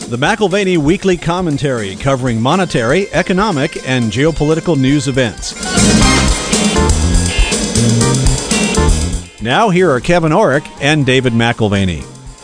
The McIlvaney Weekly Commentary, covering monetary, economic, and geopolitical news events. Now here are Kevin Orrick and David McIlvaney.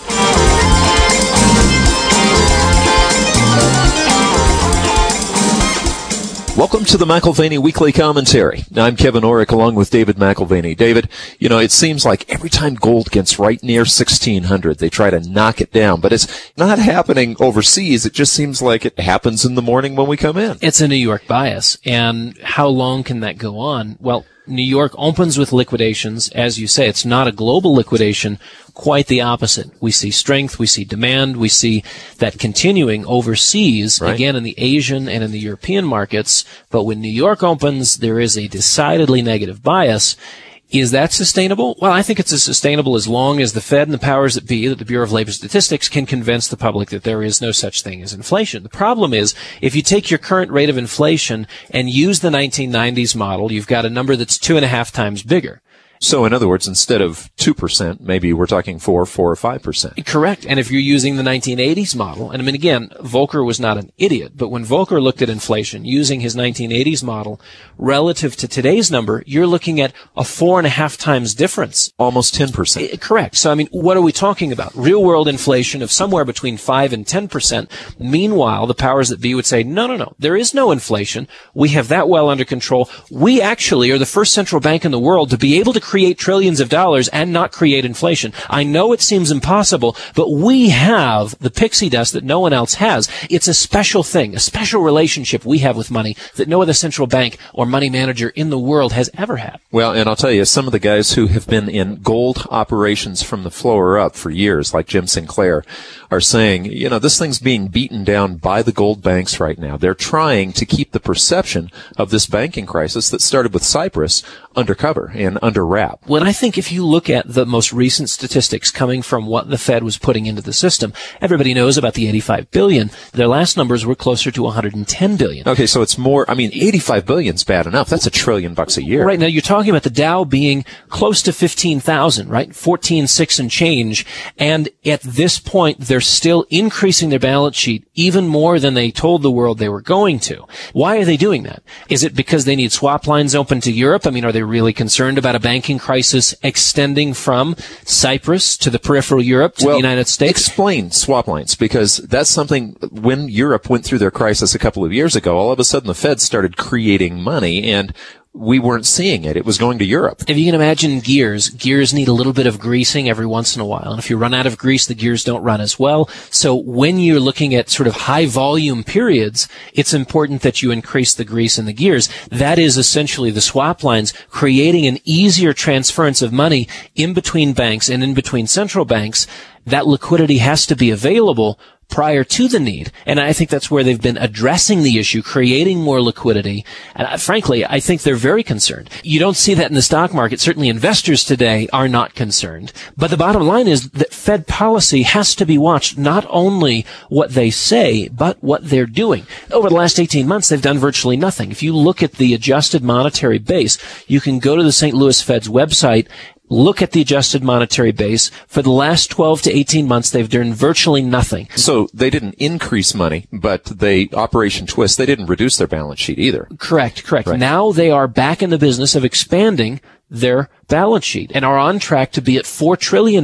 Welcome to the McIlvaney Weekly Commentary. I'm Kevin Orrick along with David McIlvaney. David, it seems like every time gold gets right near 1,600, they try to knock it down. But it's not happening overseas. It just seems like it happens in the morning when we come in. It's a New York bias. And how long can that go on? Well, New York opens with liquidations. As you say, it's not a global liquidation. Quite the opposite. We see strength, we see demand, we see that continuing overseas, right, again in the Asian and in the European markets. But when New York opens, there is a decidedly negative bias. Is that sustainable? Well, I think it's as sustainable as long as the Fed and the powers that be, that the Bureau of Labor Statistics, can convince the public that there is no such thing as inflation. The problem is, if you take your current rate of inflation and use the 1990s model, you've got a number that's 2.5 times bigger. So, in other words, instead of 2%, maybe we're talking 4 or 5%. Correct. And if you're using the 1980s model, and I mean, again, Volcker was not an idiot, but when Volcker looked at inflation using his 1980s model relative to today's number, you're looking at a 4.5 times difference. Almost 10%. Correct. So, I mean, what are we talking about? Real world inflation of somewhere between 5 and 10%. Meanwhile, the powers that be would say, no, there is no inflation. We have that well under control. We actually are the first central bank in the world to be able to create trillions of dollars and not create inflation. I know it seems impossible, but we have the pixie dust that no one else has. It's a special thing, a special relationship we have with money that no other central bank or money manager in the world has ever had. Well, and I'll tell you, some of the guys who have been in gold operations from the floor up for years, like Jim Sinclair, are saying, this thing's being beaten down by the gold banks right now. They're trying to keep the perception of this banking crisis that started with Cyprus undercover and under wraps. Well, I think if you look at the most recent statistics coming from what the Fed was putting into the system, everybody knows about the 85 billion. Their last numbers were closer to 110 billion. Okay, so it's more, 85 billion's bad enough. That's $1 trillion a year. Right, now you're talking about the Dow being close to 15,000, right? 14.6 and change. And at this point, they're still increasing their balance sheet even more than they told the world they were going to. Why are they doing that? Is it because they need swap lines open to Europe? I mean, are they really concerned about a banking crisis extending from Cyprus to the peripheral Europe to the United States? Explain swap lines, because that's something, when Europe went through their crisis a couple of years ago, all of a sudden the Fed started creating money, and we weren't seeing it. It was going to Europe. If you can imagine gears need a little bit of greasing every once in a while. And if you run out of grease, the gears don't run as well. So when you're looking at sort of high volume periods, it's important that you increase the grease in the gears. That is essentially the swap lines, creating an easier transference of money in between banks and in between central banks. That liquidity has to be available prior to the need. And I think that's where they've been addressing the issue, creating more liquidity. And frankly, I think they're very concerned. You don't see that in the stock market. Certainly investors today are not concerned. But the bottom line is that Fed policy has to be watched, not only what they say, but what they're doing. Over the last 18 months, they've done virtually nothing. If you look at the adjusted monetary base, you can go to the St. Louis Fed's website, look at the adjusted monetary base. For the last 12 to 18 months, they've done virtually nothing. So they didn't increase money, but Operation Twist, they didn't reduce their balance sheet either. Correct. Right. Now they are back in the business of expanding their balance sheet and are on track to be at $4 trillion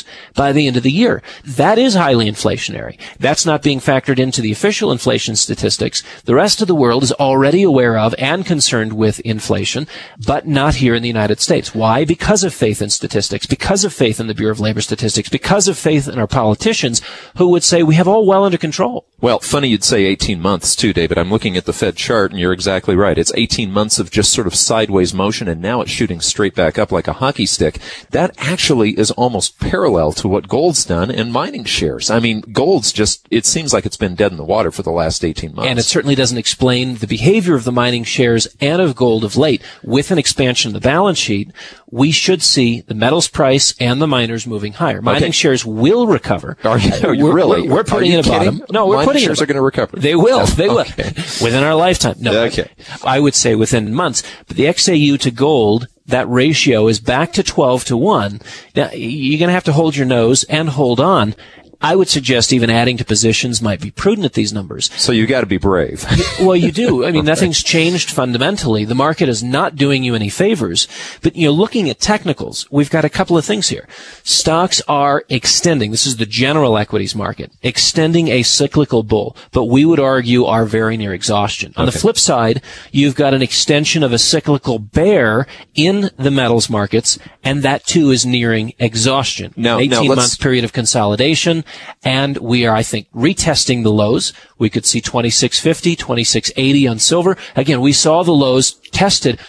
by the end of the year. That is highly inflationary. That's not being factored into the official inflation statistics. The rest of the world is already aware of and concerned with inflation, but not here in the United States. Why? Because of faith in statistics, because of faith in the Bureau of Labor Statistics, because of faith in our politicians who would say we have all well under control. Well, funny you'd say 18 months too, David. I'm looking at the Fed chart, and you're exactly right. It's 18 months of just sort of sideways motion, and now it's shooting straight back up like a hockey stick. That actually is almost parallel to what gold's done in mining shares. I mean, gold's it seems like it's been dead in the water for the last 18 months. And it certainly doesn't explain the behavior of the mining shares and of gold of late. With an expansion of the balance sheet, we should see the metals price and the miners moving higher. Mining shares will recover. Are you really? We're putting in a bottom. No, we're putting in a shares are going to recover. They will. They will. Within our lifetime. No. Okay. I would say within months. But the XAU to gold, that ratio is back to 12 to 1. Now, you're going to have to hold your nose and hold on. I would suggest even adding to positions might be prudent at these numbers. So you got to be brave. Well, you do. I mean, nothing's changed fundamentally. The market is not doing you any favors. But, looking at technicals, we've got a couple of things here. Stocks are extending. This is the general equities market, extending a cyclical bull, but we would argue are very near exhaustion. On the flip side, you've got an extension of a cyclical bear in the metals markets, and that too is nearing exhaustion. 18-month period of consolidation. And we are, I think, retesting the lows. We could see 26.50, 26.80 on silver. Again, we saw the lows tested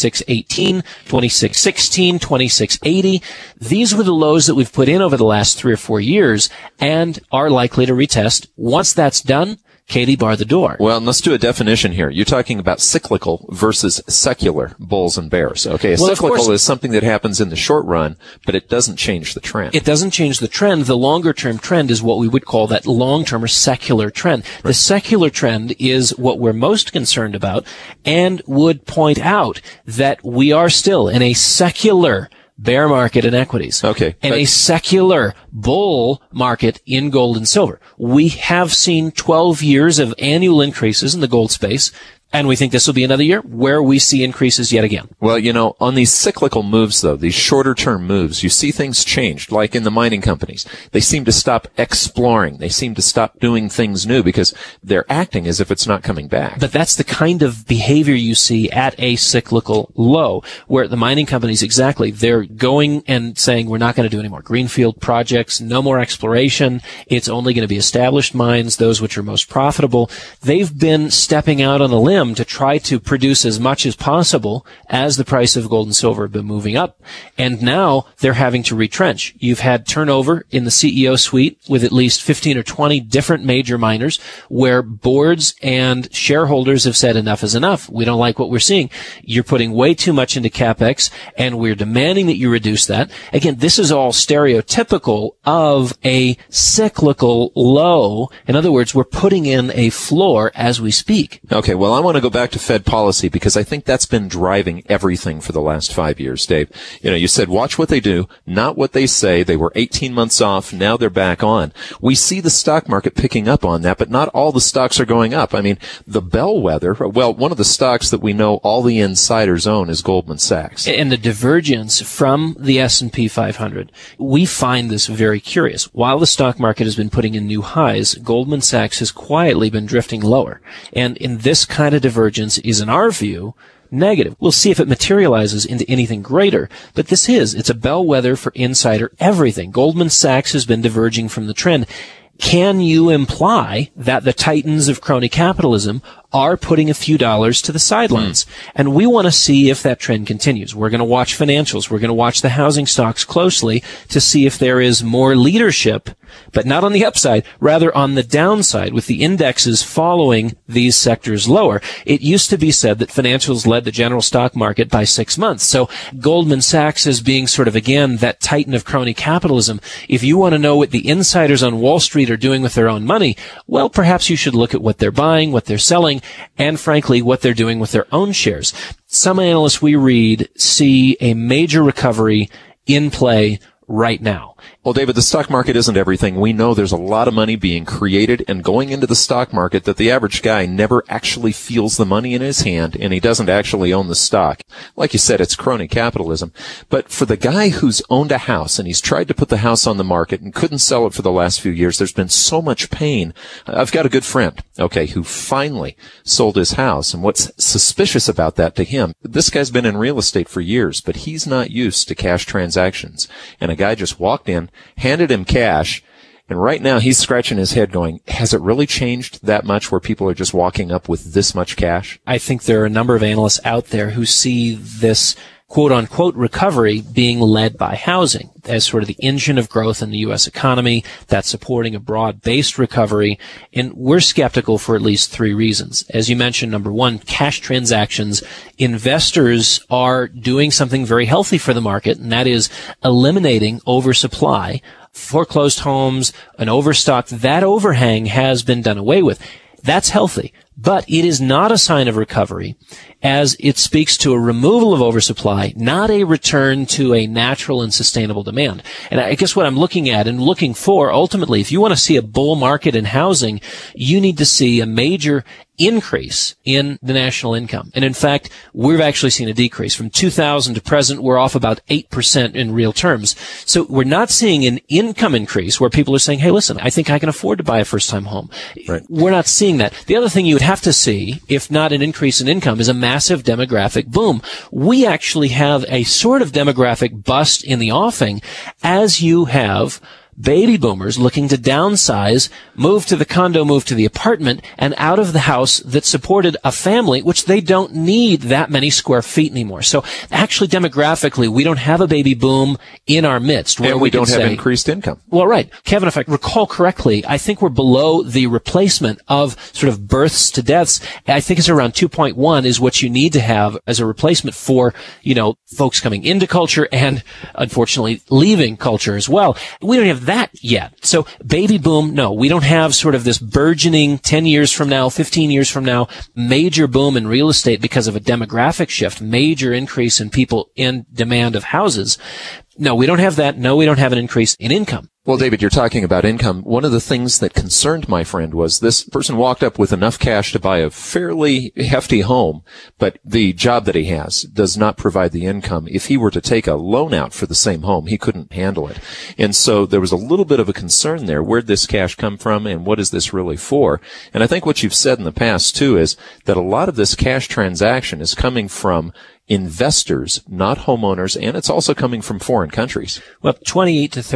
26.18, 26.16, 26.80. These were the lows that we've put in over the last 3 or 4 years and are likely to retest. Once that's done, Katie, bar the door. Well, and let's do a definition here. You're talking about cyclical versus secular bulls and bears. Okay, cyclical is something that happens in the short run, but it doesn't change the trend. It doesn't change the trend. The longer-term trend is what we would call that long-term or secular trend. Right. The secular trend is what we're most concerned about and would point out that we are still in a secular bear market in equities. Okay. And a secular bull market in gold and silver. We have seen 12 years of annual increases in the gold space. And we think this will be another year where we see increases yet again. Well, on these cyclical moves, though, these shorter-term moves, you see things change, like in the mining companies. They seem to stop exploring. They seem to stop doing things new because they're acting as if it's not coming back. But that's the kind of behavior you see at a cyclical low, where the mining companies, exactly, they're going and saying, we're not going to do any more greenfield projects, no more exploration. It's only going to be established mines, those which are most profitable. They've been stepping out on a limb to try to produce as much as possible as the price of gold and silver have been moving up. And now they're having to retrench. You've had turnover in the CEO suite with at least 15 or 20 different major miners where boards and shareholders have said enough is enough. We don't like what we're seeing. You're putting way too much into CapEx and we're demanding that you reduce that. Again, this is all stereotypical of a cyclical low. In other words, we're putting in a floor as we speak. Okay, well, I want to go back to Fed policy because I think that's been driving everything for the last 5 years, Dave. You said watch what they do, not what they say. They were 18 months off. Now they're back on. We see the stock market picking up on that, but not all the stocks are going up. I mean, the bellwether, well, one of the stocks that we know all the insiders own is Goldman Sachs. And the divergence from the S&P 500, we find this very curious. While the stock market has been putting in new highs, Goldman Sachs has quietly been drifting lower. And in this kind of divergence is, in our view, negative. We'll see if it materializes into anything greater, but it's a bellwether for insider everything. Goldman Sachs has been diverging from the trend. Can you imply that the titans of crony capitalism are putting a few dollars to the sidelines? And we want to see if that trend continues. We're going to watch financials. We're going to watch the housing stocks closely to see if there is more leadership, but not on the upside, rather on the downside, with the indexes following these sectors lower. It used to be said that financials led the general stock market by 6 months. So Goldman Sachs as being sort of, again, that titan of crony capitalism. If you want to know what the insiders on Wall Street are doing with their own money, well, perhaps you should look at what they're buying, what they're selling, and frankly, what they're doing with their own shares. Some analysts we read see a major recovery in play right now. Well, David, the stock market isn't everything. We know there's a lot of money being created and going into the stock market that the average guy never actually feels the money in his hand, and he doesn't actually own the stock. Like you said, it's crony capitalism. But for the guy who's owned a house and he's tried to put the house on the market and couldn't sell it for the last few years, there's been so much pain. I've got a good friend, who finally sold his house. And what's suspicious about that to him, this guy's been in real estate for years, but he's not used to cash transactions. And a guy just walked in, handed him cash, and right now he's scratching his head going, has it really changed that much where people are just walking up with this much cash? I think there are a number of analysts out there who see this quote-unquote recovery being led by housing as sort of the engine of growth in the U.S. economy that's supporting a broad-based recovery. And we're skeptical for at least 3 reasons. As you mentioned, number one, cash transactions. Investors are doing something very healthy for the market, and that is eliminating oversupply. Foreclosed homes, an overstock, that overhang has been done away with. That's healthy. but it is not a sign of recovery, as it speaks to a removal of oversupply, not a return to a natural and sustainable demand. And I guess what I'm looking at and looking for, ultimately, if you want to see a bull market in housing, you need to see a major increase in the national income. And in fact, we've actually seen a decrease. From 2000 to present, we're off about 8% in real terms. So we're not seeing an income increase where people are saying, hey, listen, I think I can afford to buy a first-time home. Right. We're not seeing that. The other thing you would have to see, if not an increase in income, is a massive demographic boom. We actually have a sort of demographic bust in the offing as you have baby boomers looking to downsize, move to the condo, move to the apartment, and out of the house that supported a family, which they don't need that many square feet anymore. So actually, demographically, we don't have a baby boom in our midst. And we don't have increased income. Well, right. Kevin, if I recall correctly, I think we're below the replacement of sort of births to deaths. I think it's around 2.1 is what you need to have as a replacement for, folks coming into culture and, unfortunately, leaving culture as well. We don't have that yet. So baby boom, no, we don't have sort of this burgeoning 10 years from now, 15 years from now, major boom in real estate because of a demographic shift, major increase in people in demand of houses. No, we don't have that. No, we don't have an increase in income. Well, David, you're talking about income. One of the things that concerned my friend was this person walked up with enough cash to buy a fairly hefty home, but the job that he has does not provide the income. If he were to take a loan out for the same home, he couldn't handle it. And so there was a little bit of a concern there. Where'd this cash come from and what is this really for? And I think what you've said in the past, too, is that a lot of this cash transaction is coming from investors, not homeowners, and it's also coming from foreign countries. Well, 28 to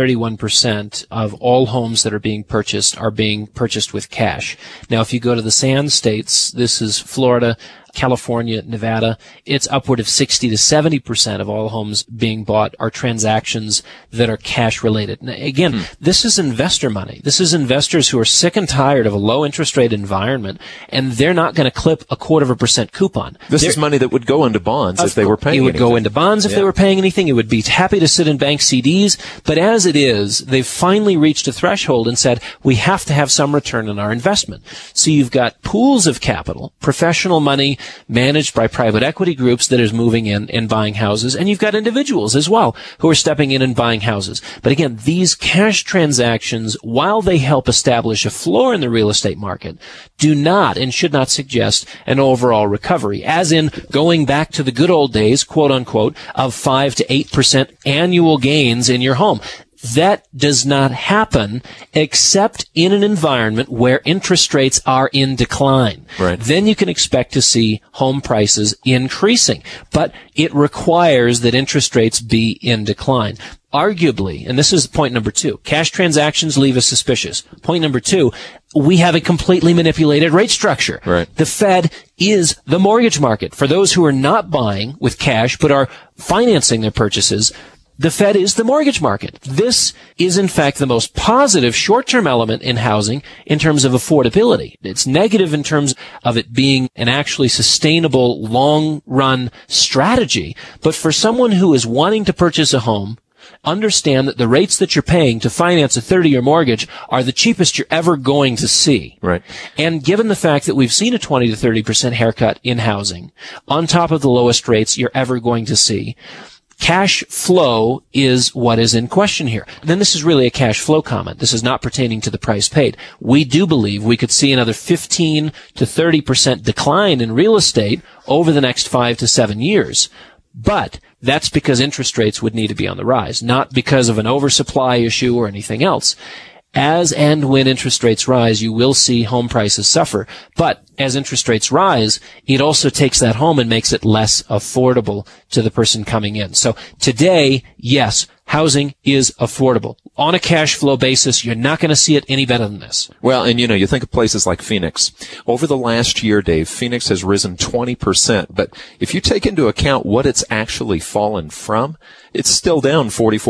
31% of all homes that are being purchased with cash. Now, if you go to the Sand States, this is Florida, California, Nevada, it's upward of 60 to 70% of all homes being bought are transactions that are cash related. Now, again, this is investor money. This is investors who are sick and tired of a low interest rate environment, and they're not going to clip 0.25% coupon. This is money that would go into bonds if they were paying anything. It would go into bonds if they were paying anything. It would be happy to sit in bank CDs. But as it is, they've finally reached a threshold and said, we have to have some return on our investment. So you've got pools of capital, professional money, managed by private equity groups that is moving in and buying houses. And you've got individuals as well who are stepping in and buying houses. But again, these cash transactions, while they help establish a floor in the real estate market, do not and should not suggest an overall recovery, as in going back to the good old days, quote unquote, of 5 to 8% annual gains in your home. That does not happen except in an environment where interest rates are in decline. Right. Then you can expect to see home prices increasing. But it requires that interest rates be in decline. Arguably, and this is point number 2, cash transactions leave us suspicious. Point number 2, we have a completely manipulated rate structure. Right. The Fed is the mortgage market. For those who are not buying with cash but are financing their purchases, the Fed is the mortgage market. This is, in fact, the most positive short-term element in housing in terms of affordability. It's negative in terms of it being an actually sustainable, long-run strategy. But for someone who is wanting to purchase a home, understand that the rates that you're paying to finance a 30-year mortgage are the cheapest you're ever going to see. Right. And given the fact that we've seen a 20 to 30% haircut in housing, on top of the lowest rates you're ever going to see, cash flow is what is in question here. Then this is really a cash flow comment. This is not pertaining to the price paid. We do believe we could see another 15 to 30% decline in real estate over the next 5 to 7 years. But that's because interest rates would need to be on the rise, not because of an oversupply issue or anything else. As and when interest rates rise, you will see home prices suffer. But as interest rates rise, it also takes that home and makes it less affordable to the person coming in. So today, yes, housing is affordable. On a cash flow basis, you're not going to see it any better than this. Well, and you think of places like Phoenix. Over the last year, Dave, Phoenix has risen 20%. But if you take into account what it's actually fallen from, it's still down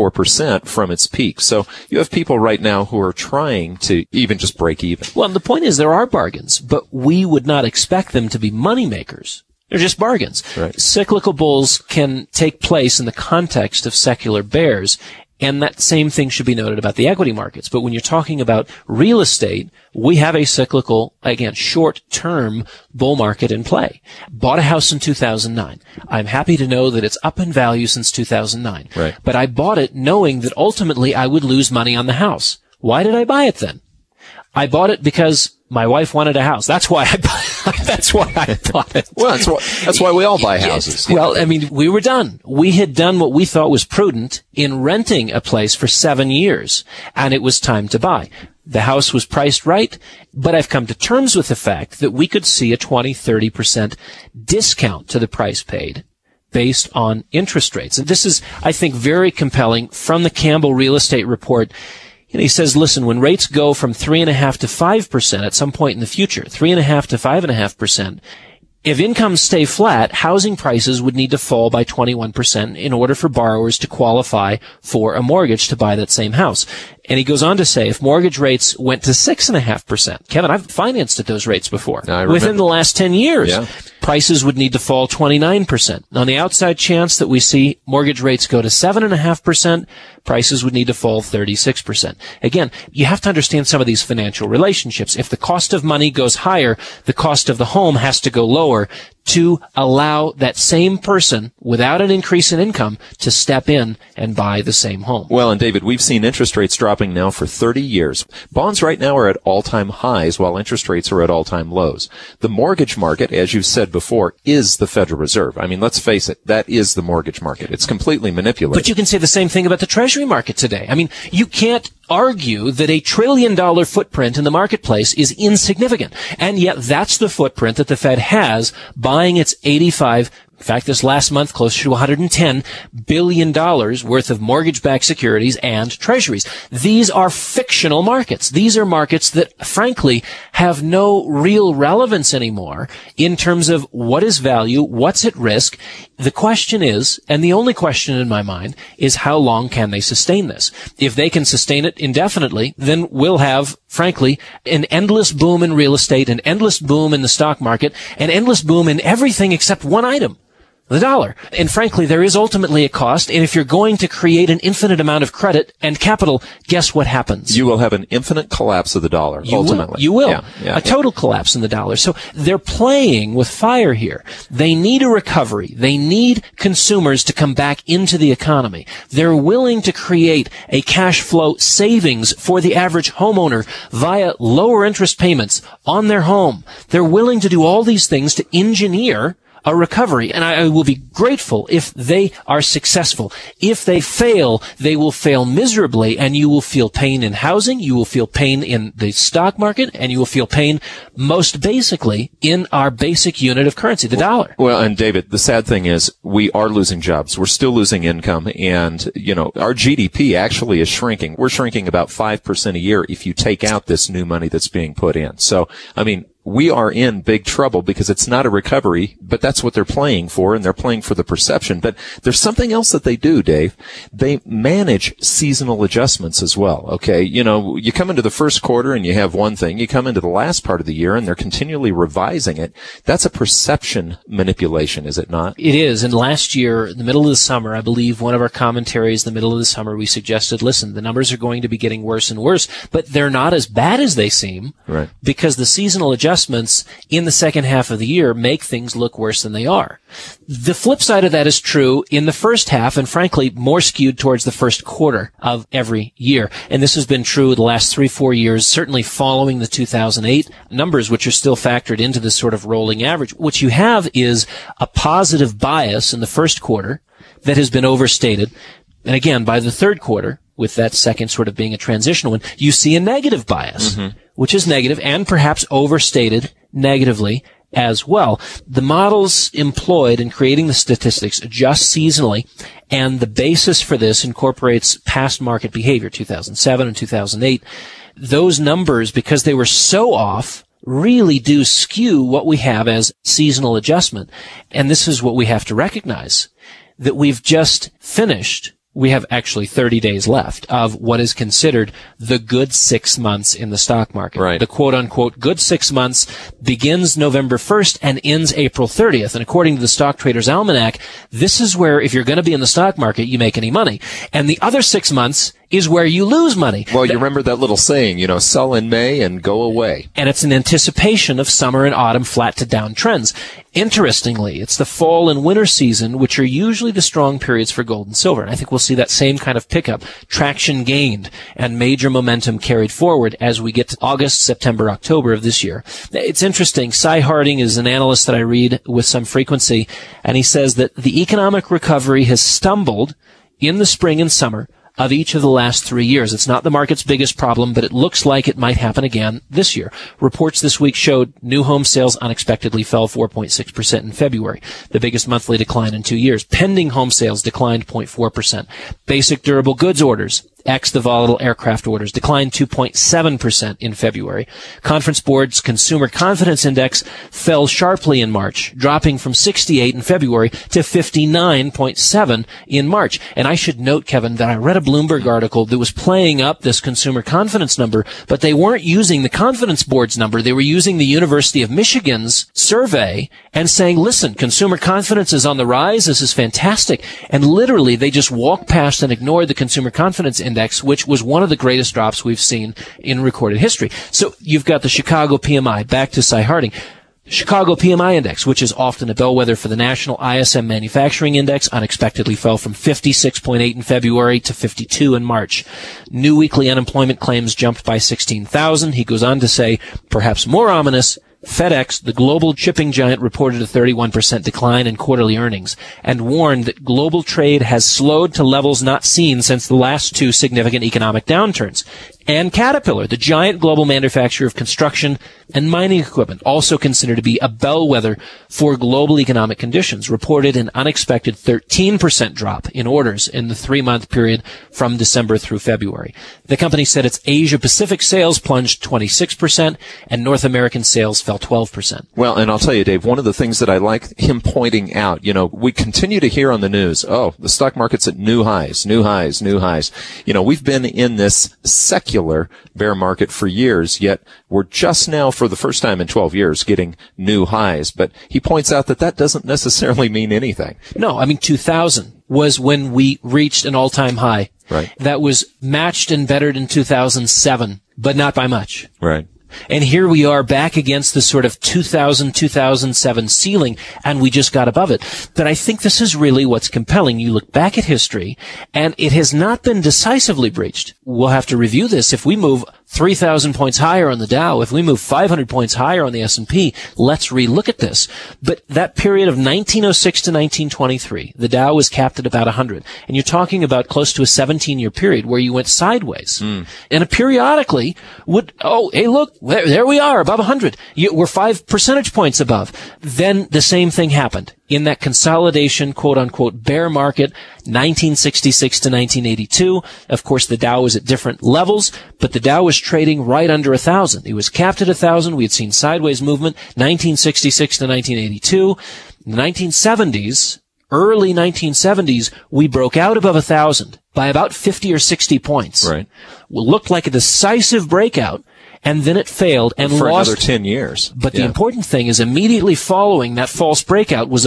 44% from its peak. So you have people right now who are trying to even just break even. Well, and the point is there are bargains, but we would not expect them to be money makers. They're just bargains. Right. Cyclical bulls can take place in the context of secular bears. And that same thing should be noted about the equity markets. But when you're talking about real estate, we have a cyclical, again, short-term bull market in play. Bought a house in 2009. I'm happy to know that it's up in value since 2009. Right. But I bought it knowing that ultimately I would lose money on the house. Why did I buy it then? I bought it because my wife wanted a house. That's why I bought it. Well, that's why we all buy houses. Yeah. Well, I mean, we were done. We had done what we thought was prudent in renting a place for 7 years, and it was time to buy. The house was priced right, but I've come to terms with the fact that we could see a 20-30% discount to the price paid based on interest rates. And this is, I think, very compelling from the Campbell Real Estate Report. And he says, listen, when rates go from 3.5% to 5% at some point in the future, 3.5% to 5.5%, if incomes stay flat, housing prices would need to fall by 21% in order for borrowers to qualify for a mortgage to buy that same house. And he goes on to say, if mortgage rates went to 6.5%, Kevin, I've financed at those rates before. Within the last 10 years, prices would need to fall 29%. On the outside chance that we see mortgage rates go to 7.5%, prices would need to fall 36%. Again, you have to understand some of these financial relationships. If the cost of money goes higher, the cost of the home has to go lower to allow that same person without an increase in income to step in and buy the same home. Well, and David, we've seen interest rates dropping now for 30 years. Bonds right now are at all-time highs while interest rates are at all-time lows. The mortgage market, as you've said before, is the Federal Reserve. I mean, let's face it, that is the mortgage market. It's completely manipulated. But you can say the same thing about the Treasury market today. I mean, you can't argue that $1 trillion footprint in the marketplace is insignificant. And yet that's the footprint that the Fed has, buying its 85, in fact, this last month, closer to $110 billion worth of mortgage-backed securities and treasuries. These are fictional markets. These are markets that, frankly, have no real relevance anymore in terms of what is value, what's at risk. The question is, and the only question in my mind, is how long can they sustain this? If they can sustain it indefinitely, then we'll have, frankly, an endless boom in real estate, an endless boom in the stock market, an endless boom in everything except one item. The dollar. And frankly, there is ultimately a cost. And if you're going to create an infinite amount of credit and capital, guess what happens? You will have an infinite collapse of the dollar, ultimately. You will. A total collapse in the dollar. So they're playing with fire here. They need a recovery. They need consumers to come back into the economy. They're willing to create a cash flow savings for the average homeowner via lower interest payments on their home. They're willing to do all these things to engineer a recovery, and I will be grateful if they are successful. If they fail, they will fail miserably, and you will feel pain in housing, you will feel pain in the stock market, and you will feel pain most basically in our basic unit of currency, the dollar. Well, and David, the sad thing is we are losing jobs. We're still losing income, and, our GDP actually is shrinking. We're shrinking about 5% a year if you take out this new money that's being put in. So, I mean, we are in big trouble because it's not a recovery, but that's what they're playing for, and they're playing for the perception. But there's something else that they do, Dave. They manage seasonal adjustments as well, okay? You come into the first quarter and you have one thing. You come into the last part of the year and they're continually revising it. That's a perception manipulation, is it not? It is. And last year, in the middle of the summer, I believe one of our commentaries, in the middle of the summer, we suggested, listen, the numbers are going to be getting worse and worse, but they're not as bad as they seem. Right. Because the seasonal adjustments in the second half of the year make things look worse than they are. The flip side of that is true in the first half, and frankly, more skewed towards the first quarter of every year. And this has been true the last 3-4 years, certainly following the 2008 numbers, which are still factored into this sort of rolling average. What you have is a positive bias in the first quarter that has been overstated. And again, by the third quarter, with that second sort of being a transitional one, you see a negative bias, which is negative and perhaps overstated negatively as well. The models employed in creating the statistics adjust seasonally, and the basis for this incorporates past market behavior, 2007 and 2008. Those numbers, because they were so off, really do skew what we have as seasonal adjustment. And this is what we have to recognize, that we've just finished we have actually 30 days left of what is considered the good 6 months in the stock market. Right. The quote-unquote good 6 months begins November 1st and ends April 30th. And according to the Stock Traders Almanac, this is where, if you're going to be in the stock market, you make any money. And the other 6 months is where you lose money. Well, you remember that little saying, sell in May and go away. And it's an anticipation of summer and autumn flat to down trends. Interestingly, it's the fall and winter season, which are usually the strong periods for gold and silver. And I think we'll see that same kind of pickup, traction gained, and major momentum carried forward as we get to August, September, October of this year. It's interesting. Cy Harding is an analyst that I read with some frequency, and he says that the economic recovery has stumbled in the spring and summer of each of the last 3 years. It's not the market's biggest problem, but it looks like it might happen again this year. Reports this week showed new home sales unexpectedly fell 4.6% in February, the biggest monthly decline in 2 years. Pending home sales declined 0.4%. Basic durable goods orders, ex the volatile aircraft orders, declined 2.7% in February. Conference Board's Consumer Confidence Index fell sharply in March, dropping from 68 in February to 59.7 in March. And I should note, Kevin, that I read a Bloomberg article that was playing up this consumer confidence number, but they weren't using the Confidence Board's number. They were using the University of Michigan's survey and saying, listen, consumer confidence is on the rise. This is fantastic. And literally, they just walked past and ignored the Consumer Confidence Index, which was one of the greatest drops we've seen in recorded history. So you've got the Chicago PMI, back to Cy Harding. Chicago PMI Index, which is often a bellwether for the National ISM Manufacturing Index, unexpectedly fell from 56.8 in February to 52 in March. New weekly unemployment claims jumped by 16,000. He goes on to say, perhaps more ominous, FedEx, the global shipping giant, reported a 31% decline in quarterly earnings and warned that global trade has slowed to levels not seen since the last 2 significant economic downturns. And Caterpillar, the giant global manufacturer of construction and mining equipment, also considered to be a bellwether for global economic conditions, reported an unexpected 13% drop in orders in the 3-month period from December through February. The company said its Asia-Pacific sales plunged 26% and North American sales fell 12%. Well, and I'll tell you, Dave, one of the things that I like him pointing out, we continue to hear on the news, the stock market's at new highs, new highs, new highs. We've been in this secular bear market for years, yet we're just now, for the first time in 12 years, getting new highs. But he points out that doesn't necessarily mean anything. No, 2000 was when we reached an all-time high. Right. That was matched and bettered in 2007, but not by much. Right. And here we are back against the sort of 2000, 2007 ceiling, and we just got above it. But I think this is really what's compelling. You look back at history, and it has not been decisively breached. We'll have to review this. If we move 3,000 points higher on the Dow, if we move 500 points higher on the S&P, let's relook at this. But that period of 1906 to 1923, the Dow was capped at about 100. And you're talking about close to a 17-year period where you went sideways. And periodically would, hey, look, there we are, above 100. We're 5 percentage points above. Then the same thing happened. In that consolidation, quote-unquote, bear market, 1966 to 1982. Of course, the Dow was at different levels, but the Dow was trading right under 1,000. It was capped at 1,000. We had seen sideways movement, 1966 to 1982. In the 1970s, early 1970s, we broke out above 1,000 by about 50 or 60 points. Right. It looked like a decisive breakout. And then it failed and for lost. Another 10 years. But the important thing is immediately following that false breakout was a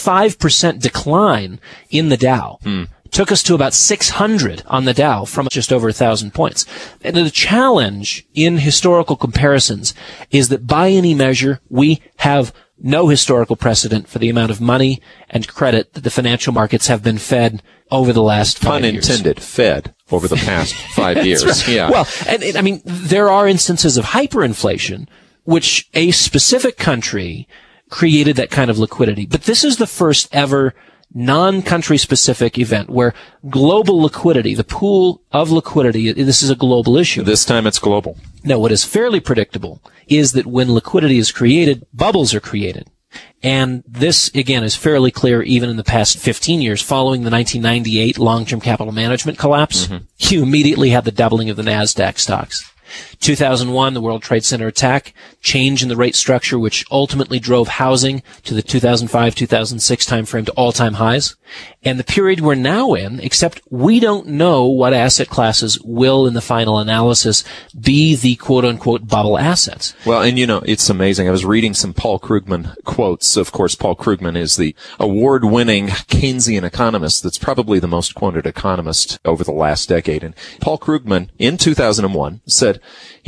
45% decline in the Dow. Took us to about 600 on the Dow from just over 1,000 points. And the challenge in historical comparisons is that by any measure, we have no historical precedent for the amount of money and credit that the financial markets have been fed over the last 5 years. Pun intended, fed over the past 5 years. Right. Yeah. Well, and there are instances of hyperinflation, which a specific country created that kind of liquidity. But this is the first ever non-country specific event where global liquidity, the pool of liquidity, this is a global issue. This time it's global. Now, what is fairly predictable is that when liquidity is created, bubbles are created. And this, again, is fairly clear even in the past 15 years. Following the 1998 long-term capital management collapse, you immediately had the doubling of the NASDAQ stocks. 2001, the World Trade Center attack, change in the rate structure, which ultimately drove housing to the 2005-2006 timeframe to all-time highs. And the period we're now in, except we don't know what asset classes will, in the final analysis, be the quote-unquote bubble assets. Well, and it's amazing. I was reading some Paul Krugman quotes. Of course, Paul Krugman is the award-winning Keynesian economist that's probably the most quoted economist over the last decade. And Paul Krugman, in 2001, said,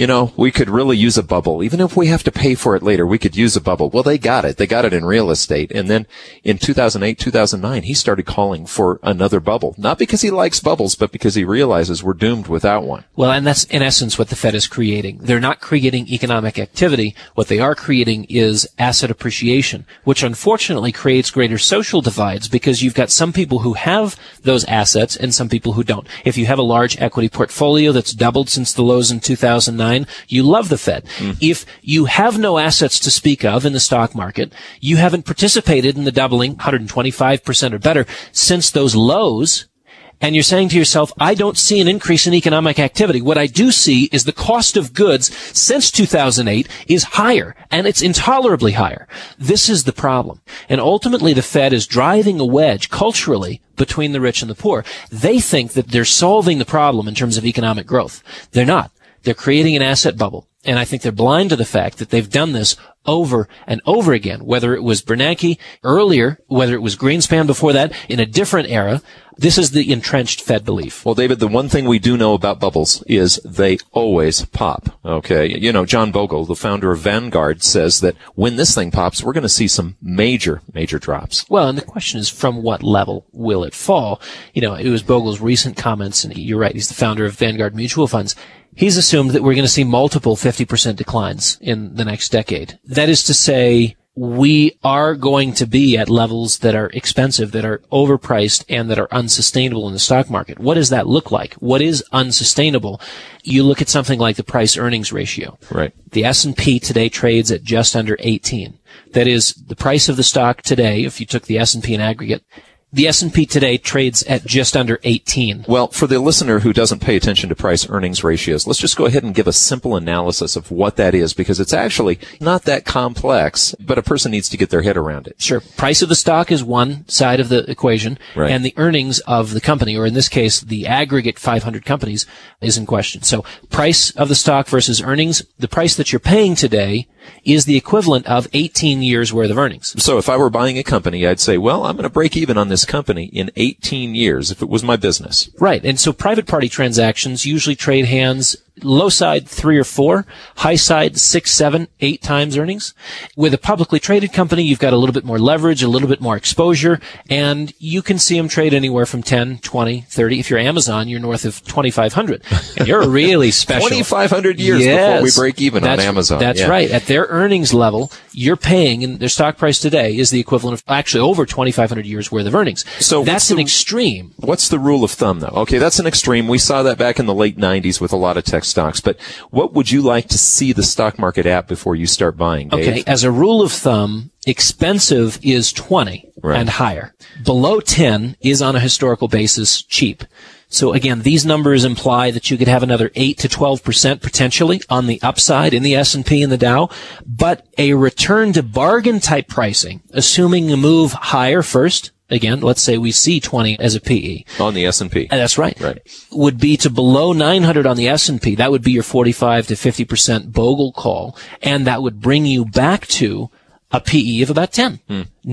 we could really use a bubble. Even if we have to pay for it later, we could use a bubble. Well, they got it. They got it in real estate. And then in 2008, 2009, he started calling for another bubble. Not because he likes bubbles, but because he realizes we're doomed without one. Well, and that's in essence what the Fed is creating. They're not creating economic activity. What they are creating is asset appreciation, which unfortunately creates greater social divides because you've got some people who have those assets and some people who don't. If you have a large equity portfolio that's doubled since the lows in 2009, you love the Fed. If you have no assets to speak of in the stock market, you haven't participated in the doubling 125% or better since those lows, and you're saying to yourself, I don't see an increase in economic activity. What I do see is the cost of goods since 2008 is higher, and it's intolerably higher. This is the problem. And ultimately, the Fed is driving a wedge culturally between the rich and the poor. They think that they're solving the problem in terms of economic growth. They're not. They're creating an asset bubble. And I think they're blind to the fact that they've done this over and over again, whether it was Bernanke earlier, whether it was Greenspan before that, in a different era. This is the entrenched Fed belief. Well, David, the one thing we do know about bubbles is they always pop. Okay. John Bogle, the founder of Vanguard, says that when this thing pops, we're going to see some major, major drops. Well, and the question is, from what level will it fall? It was Bogle's recent comments, and you're right, he's the founder of Vanguard Mutual Funds. He's assumed that we're going to see multiple 50% declines in the next decade. That is to say, we are going to be at levels that are expensive, that are overpriced, and that are unsustainable in the stock market. What does that look like? What is unsustainable? You look at something like the price-earnings ratio. Right. The S&P today trades at just under 18. That is, the price of the stock today, if you took the S&P in aggregate, the S&P today trades at just under 18. Well, for the listener who doesn't pay attention to price-earnings ratios, let's just go ahead and give a simple analysis of what that is, because it's actually not that complex, but a person needs to get their head around it. Sure. Price of the stock is one side of the equation, right, and the earnings of the company, or in this case, the aggregate 500 companies, is in question. So price of the stock versus earnings, the price that you're paying today is the equivalent of 18 years worth of earnings. So if I were buying a company, I'd say, well, I'm going to break even on this company in 18 years if it was my business. Right. And so private party transactions usually trade hands low side 3 or 4, high side 6, 7, 8 times earnings. With a publicly traded company, you've got a little bit more leverage, a little bit more exposure, and you can see them trade anywhere from 10, 20, 30. If you're Amazon, you're north of 2,500. And you're really special. 2,500 years before we break even on Amazon. That's right. At their earnings level, you're paying, and their stock price today is the equivalent of actually over 2,500 years worth of earnings. So that's an extreme. What's the rule of thumb, though? Okay, that's an extreme. We saw that back in the late 90s with a lot of tech stocks. But what would you like to see the stock market at before you start buying, Dave? Okay, as a rule of thumb, expensive is 20 and higher. Below 10 is on a historical basis cheap. So again, these numbers imply that you could have another 8 to 12% potentially on the upside in the S&P and the Dow, but a return to bargain type pricing, assuming a move higher first. Again, let's say we see 20 as a PE. On the S&P. That's right. Would be to below 900 on the S&P. That would be your 45 to 50% Bogle call. And that would bring you back to a PE of about 10.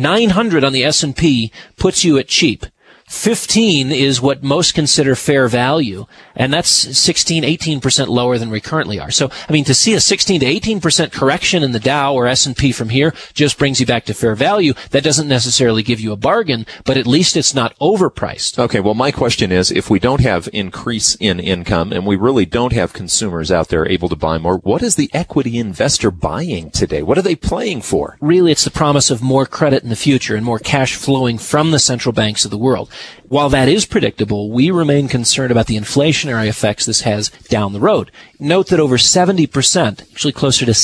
900 on the S&P puts you at cheap. 15 is what most consider fair value, and that's 16, 18% lower than we currently are. So, to see a 16 to 18% correction in the Dow or S&P from here just brings you back to fair value. That doesn't necessarily give you a bargain, but at least it's not overpriced. Okay, well, my question is, if we don't have increase in income and we really don't have consumers out there able to buy more, what is the equity investor buying today? What are they playing for? Really, it's the promise of more credit in the future and more cash flowing from the central banks of the world. While that is predictable, we remain concerned about the inflationary effects this has down the road. Note that over 70%, actually closer to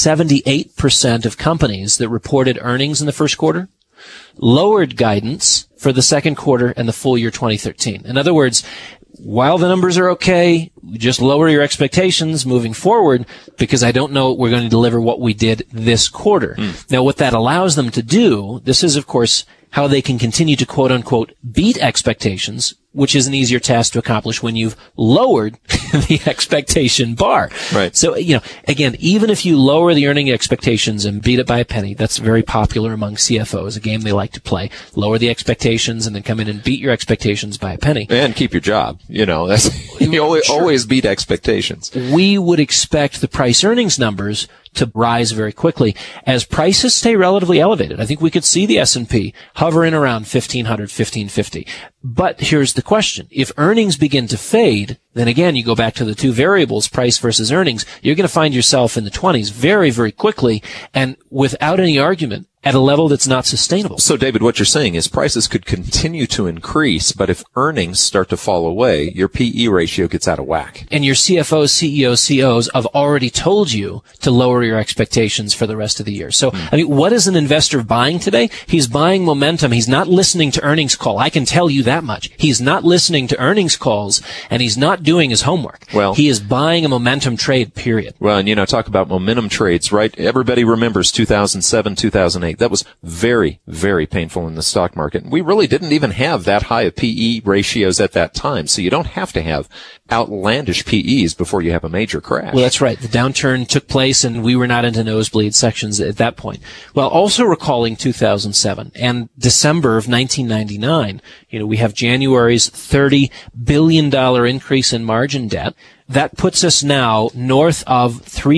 78% of companies that reported earnings in the first quarter lowered guidance for the second quarter and the full year 2013. In other words, while the numbers are okay, just lower your expectations moving forward because I don't know we're going to deliver what we did this quarter. Now, what that allows them to do, this is, of course, how they can continue to quote-unquote beat expectations, which is an easier task to accomplish when you've lowered the expectation bar. Right. So, again, even if you lower the earning expectations and beat it by a penny, that's very popular among CFOs, a game they like to play. Lower the expectations and then come in and beat your expectations by a penny. And keep your job. That's, you always beat expectations. We would expect the price earnings numbers to rise very quickly as prices stay relatively elevated. I think we could see the S&P hovering around 1,500, 1,550. But here's the question. If earnings begin to fade, then again, you go back to the two variables, price versus earnings, you're going to find yourself in the 20s very, very quickly and without any argument at a level that's not sustainable. So, David, what you're saying is prices could continue to increase, but if earnings start to fall away, your PE ratio gets out of whack. And your CFOs, CEOs, COs have already told you to lower your expectations for the rest of the year. So, what is an investor buying today? He's buying momentum. He's not listening to earnings call. I can tell you that much. He's not listening to earnings calls, and he's not doing his homework. Well, he is buying a momentum trade, period. Well, and talk about momentum trades, right? Everybody remembers 2007, 2008. That was very, very painful in the stock market. We really didn't even have that high of PE ratios at that time. So you don't have to have outlandish PEs before you have a major crash. Well, that's right. The downturn took place and we were not into nosebleed sections at that point. Well, also recalling 2007 and December of 1999, we have January's $30 billion increase in margin debt. That puts us now north of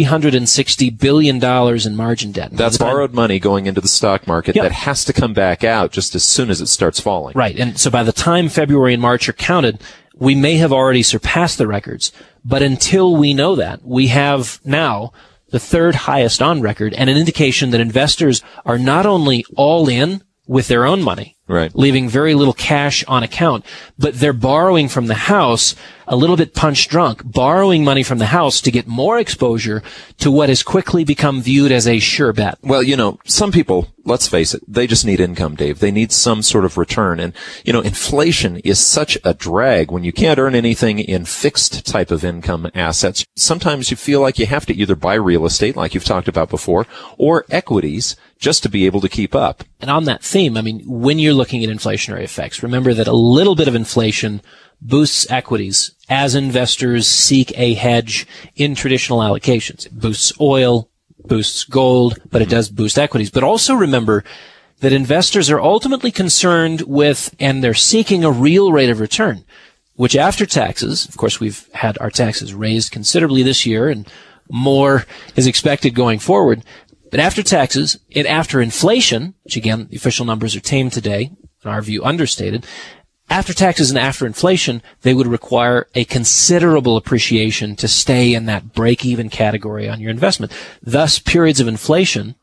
$360 billion in margin debt. That's borrowed money going into the stock market that has to come back out just as soon as it starts falling. Right. And so by the time February and March are counted, we may have already surpassed the records. But until we know that, we have now the third highest on record and an indication that investors are not only all in with their own money, right, leaving very little cash on account, but they're borrowing from the house a little bit punch drunk, borrowing money from the house to get more exposure to what has quickly become viewed as a sure bet. Well, some people, let's face it, they just need income, Dave. They need some sort of return. And, inflation is such a drag when you can't earn anything in fixed type of income assets. Sometimes you feel like you have to either buy real estate, like you've talked about before, or equities just to be able to keep up. And on that theme, when you're looking at inflationary effects, remember that a little bit of inflation boosts equities as investors seek a hedge in traditional allocations. It boosts oil, boosts gold, but it does boost equities. But also remember that investors are ultimately concerned with, and they're seeking a real rate of return, which after taxes, of course, we've had our taxes raised considerably this year and more is expected going forward. But after taxes and after inflation, which again, the official numbers are tame today, in our view, understated, after taxes and after inflation, they would require a considerable appreciation to stay in that break-even category on your investment. Thus, periods of inflation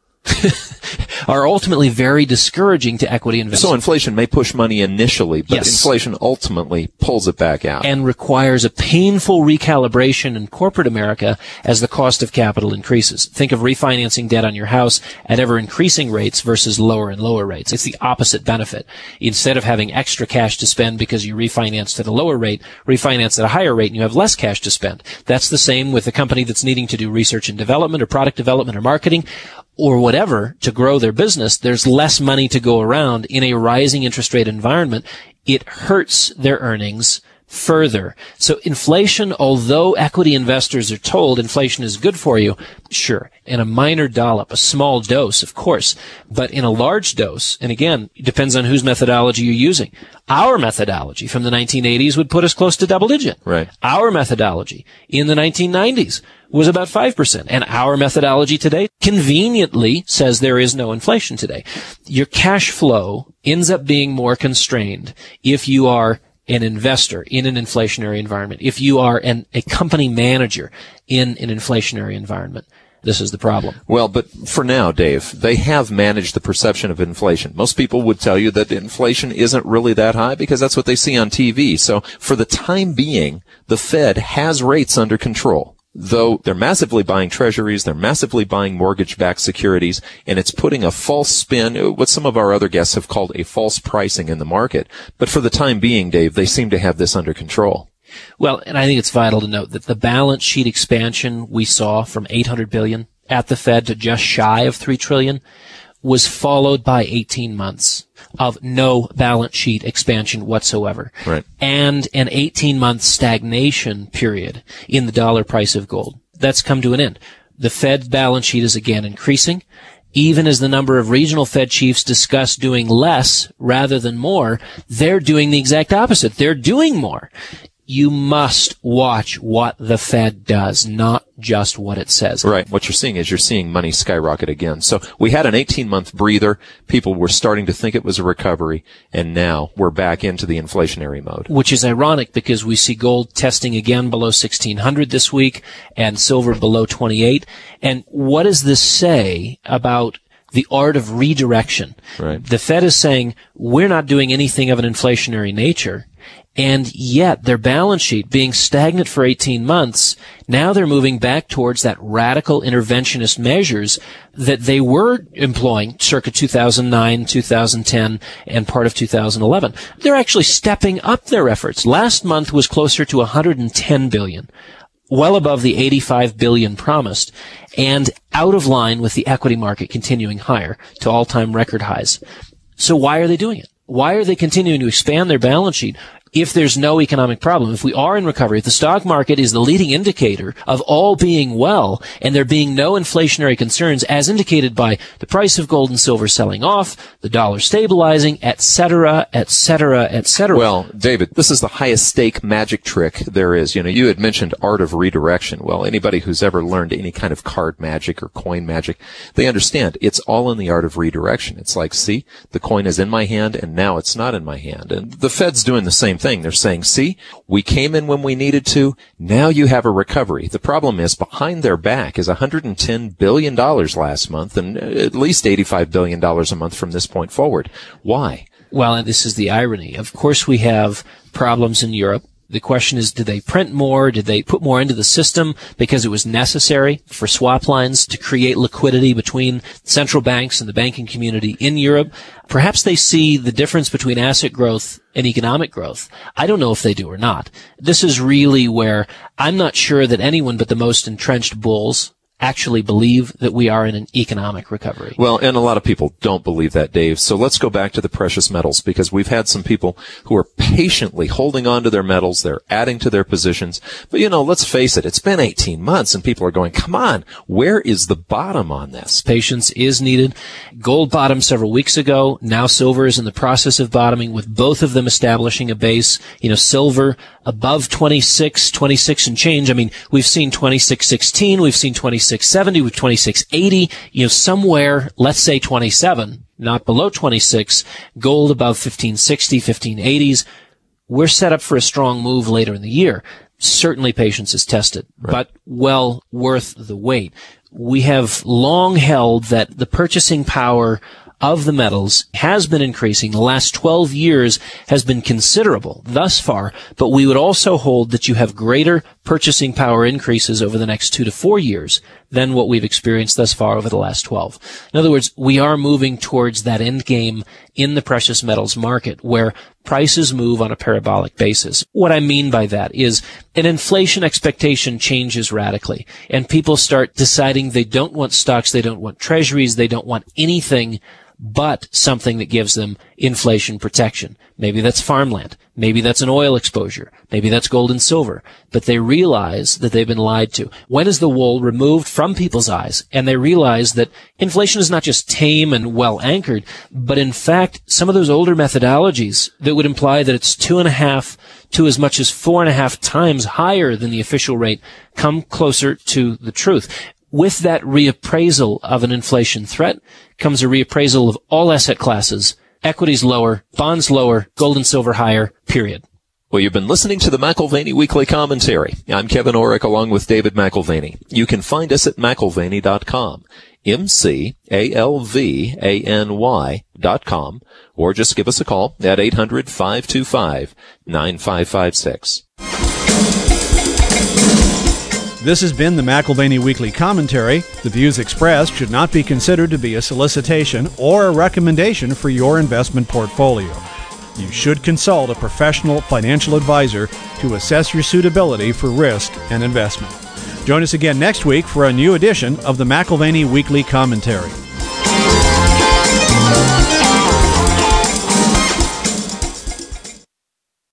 are ultimately very discouraging to equity investors. So inflation may push money initially, but inflation ultimately pulls it back out. And requires a painful recalibration in corporate America as the cost of capital increases. Think of refinancing debt on your house at ever-increasing rates versus lower and lower rates. It's the opposite benefit. Instead of having extra cash to spend because you refinanced at a lower rate, refinance at a higher rate and you have less cash to spend. That's the same with a company that's needing to do research and development or product development or marketing or whatever to grow their business. There's less money to go around in a rising interest rate environment. It hurts their earnings further. So inflation, although equity investors are told inflation is good for you, sure, in a minor dollop, a small dose, of course, but in a large dose, and again, it depends on whose methodology you're using. Our methodology from the 1980s would put us close to double digit. Right. Our methodology in the 1990s was about 5%. And our methodology today conveniently says there is no inflation today. Your cash flow ends up being more constrained if you are an investor in an inflationary environment, if you are a company manager in an inflationary environment. This is the problem. Well, but for now, Dave, they have managed the perception of inflation. Most people would tell you that inflation isn't really that high because that's what they see on TV. So for the time being, the Fed has rates under control. Though they're massively buying treasuries, they're massively buying mortgage-backed securities, and it's putting a false spin, what some of our other guests have called a false pricing in the market. But for the time being, Dave, they seem to have this under control. Well, and I think it's vital to note that the balance sheet expansion we saw from $800 billion at the Fed to just shy of $3 trillion was followed by 18 months of no balance sheet expansion whatsoever. Right. And an 18-month stagnation period in the dollar price of gold. That's come to an end. The Fed balance sheet is again increasing. Even as the number of regional Fed chiefs discuss doing less rather than more, they're doing the exact opposite. They're doing more. You must watch what the Fed does, not just what it says. Right. What you're seeing money skyrocket again. So we had an 18-month breather. People were starting to think it was a recovery, and now we're back into the inflationary mode. Which is ironic because we see gold testing again below 1,600 this week and silver below 28. And what does this say about the art of redirection? Right. The Fed is saying, we're not doing anything of an inflationary nature. And yet their balance sheet being stagnant for 18 months, now they're moving back towards that radical interventionist measures that they were employing circa 2009, 2010, and part of 2011. They're actually stepping up their efforts. Last month was closer to 110 billion, well above the 85 billion promised, and out of line with the equity market continuing higher to all-time record highs. So why are they doing it? Why are they continuing to expand their balance sheet if there's no economic problem? If we are in recovery, if the stock market is the leading indicator of all being well, and there being no inflationary concerns as indicated by the price of gold and silver selling off, the dollar stabilizing, et cetera, et cetera, et cetera. Well, David, this is the highest stake magic trick there is. You had mentioned art of redirection. Well, anybody who's ever learned any kind of card magic or coin magic, they understand it's all in the art of redirection. It's like, see, the coin is in my hand and now it's not in my hand. And the Fed's doing the same thing. They're saying, see, we came in when we needed to. Now you have a recovery. The problem is behind their back is $110 billion last month and at least $85 billion a month from this point forward. Why? Well, and this is the irony. Of course, we have problems in Europe. The question is, did they print more? Did they put more into the system because it was necessary for swap lines to create liquidity between central banks and the banking community in Europe? Perhaps they see the difference between asset growth and economic growth. I don't know if they do or not. This is really where I'm not sure that anyone but the most entrenched bulls actually believe that we are in an economic recovery. Well, and a lot of people don't believe that, Dave. So let's go back to the precious metals, because we've had some people who are patiently holding on to their metals. They're adding to their positions. But, let's face it, it's been 18 months and people are going, come on, where is the bottom on this? Patience is needed. Gold bottomed several weeks ago. Now silver is in the process of bottoming, with both of them establishing a base. Silver above 26 and change. I mean, we've seen 26.16. We've seen 26.70 with 26.80, somewhere, let's say 27, not below 26, gold above 15.60, 15.80s. We're set up for a strong move later in the year. Certainly patience is tested, but well worth the wait. We have long held that the purchasing power of the metals has been increasing. The last 12 years has been considerable thus far, but we would also hold that you have greater purchasing power increases over the next 2 to 4 years than what we've experienced thus far over the last 12. In other words, we are moving towards that end game in the precious metals market where prices move on a parabolic basis. What I mean by that is an inflation expectation changes radically, and people start deciding they don't want stocks, they don't want treasuries, they don't want anything but something that gives them inflation protection. Maybe that's farmland. Maybe that's an oil exposure. Maybe that's gold and silver. But they realize that they've been lied to. When is the wool removed from people's eyes? And they realize that inflation is not just tame and well anchored, but in fact, some of those older methodologies that would imply that it's 2.5 to as much as 4.5 times higher than the official rate come closer to the truth. With that reappraisal of an inflation threat comes a reappraisal of all asset classes. Equities lower, bonds lower, gold and silver higher, period. Well, you've been listening to the McAlvany Weekly Commentary. I'm Kevin Orrick along with David McAlvany. You can find us at McAlvany.com, McAlvany.com, or just give us a call at 800-525-9556. This has been the McAlvany Weekly Commentary. The views expressed should not be considered to be a solicitation or a recommendation for your investment portfolio. you should consult a professional financial advisor to assess your suitability for risk and investment. Join us again next week for a new edition of the McAlvany Weekly Commentary.